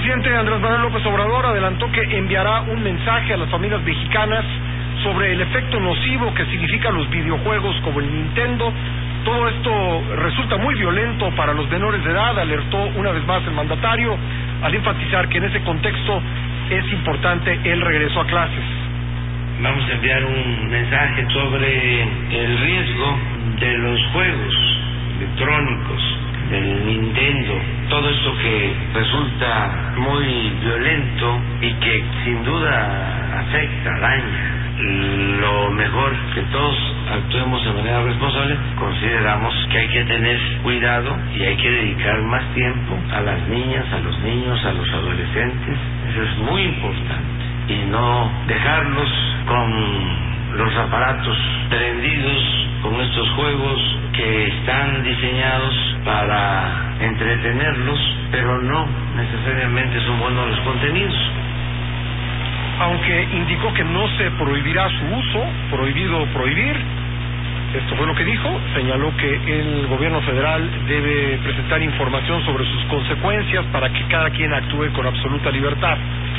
presidente Andrés Manuel López Obrador adelantó que enviará un mensaje a las familias mexicanas sobre el efecto nocivo que significan los videojuegos como el Nintendo. Todo esto resulta muy violento para los menores de edad, alertó una vez más el mandatario, al enfatizar que en ese contexto es importante el regreso a clases. Vamos a enviar un mensaje sobre el riesgo de los juegos electrónicos, del Nintendo, todo esto que resulta muy violento y que sin duda afecta, daña. Lo mejor que todos actuemos de manera responsable. Consideramos que hay que tener cuidado y hay que dedicar más tiempo a las niñas, a los niños, a los adolescentes. Eso es muy importante. Y no dejarlos con los aparatos prendidos con estos juegos que están diseñados para entretenerlos, pero no necesariamente son buenos los contenidos. Aunque indicó que no se prohibirá su uso, prohibido prohibir, esto fue lo que dijo, señaló que el gobierno federal debe presentar información sobre sus consecuencias para que cada quien actúe con absoluta libertad.